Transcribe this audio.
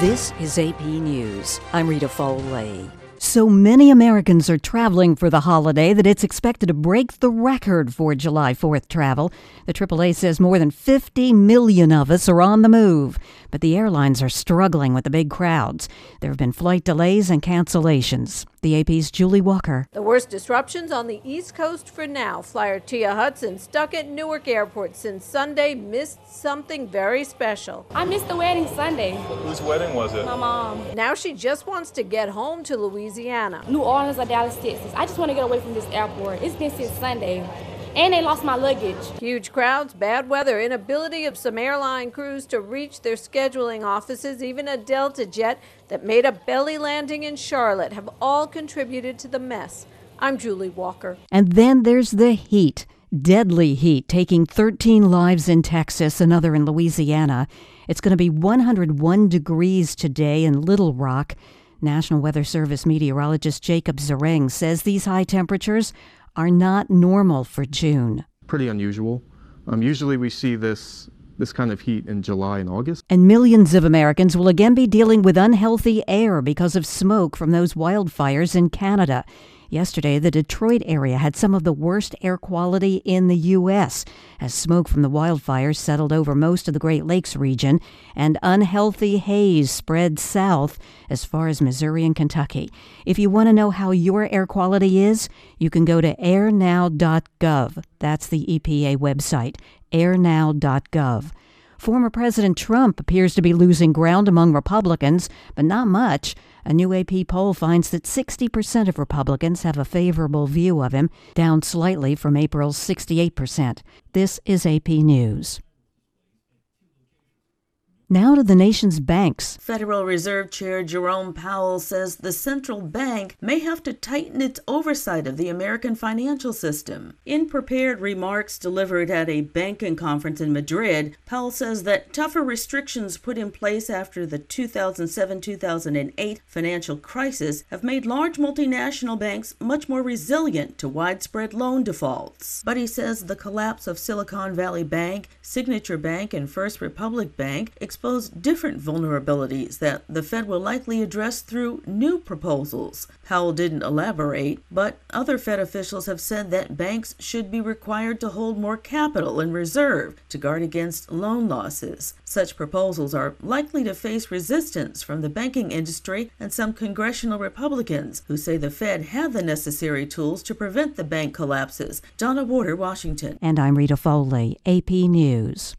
This is AP News. I'm Rita Foley. So many Americans are traveling for the holiday that it's expected to break the record for July 4th travel. The AAA says more than 50 million of us are on the move. But the airlines are struggling with the big crowds. There have been flight delays and cancellations. The AP's Julie Walker. The worst disruptions on the East Coast for now. Flyer Tia Hudson, stuck at Newark Airport since Sunday, missed something very special. I missed the wedding Sunday. Whose wedding was it? My mom. Now she just wants to get home to Louisiana. New Orleans or Dallas, Texas. I just want to get away from this airport. It's been since Sunday. And they lost my luggage. Huge crowds, bad weather, inability of some airline crews to reach their scheduling offices, even a Delta jet that made a belly landing in Charlotte have all contributed to the mess. I'm Julie Walker. And then there's the heat. Deadly heat, taking 13 lives in Texas, another in Louisiana. It's going to be 101 degrees today in Little Rock. National Weather Service meteorologist Jacob Zereng says these high temperatures are not normal for June. Pretty unusual. Usually we see this kind of heat in July and August. And millions of Americans will again be dealing with unhealthy air because of smoke from those wildfires in Canada. Yesterday, the Detroit area had some of the worst air quality in the U.S. as smoke from the wildfires settled over most of the Great Lakes region and unhealthy haze spread south as far as Missouri and Kentucky. If you want to know how your air quality is, you can go to airnow.gov. That's the EPA website, airnow.gov. Former President Trump appears to be losing ground among Republicans, but not much. A new AP poll finds that 60% of Republicans have a favorable view of him, down slightly from April's 68%. This is AP News. Now to the nation's banks. Federal Reserve Chair Jerome Powell says the central bank may have to tighten its oversight of the American financial system. In prepared remarks delivered at a banking conference in Madrid, Powell says that tougher restrictions put in place after the 2007-2008 financial crisis have made large multinational banks much more resilient to widespread loan defaults. But he says the collapse of Silicon Valley Bank, Signature Bank, and First Republic Bank exposed different vulnerabilities that the Fed will likely address through new proposals. Powell didn't elaborate, but other Fed officials have said that banks should be required to hold more capital in reserve to guard against loan losses. Such proposals are likely to face resistance from the banking industry and some congressional Republicans who say the Fed have the necessary tools to prevent the bank collapses. Donna Warder, Washington. And I'm Rita Foley, AP News.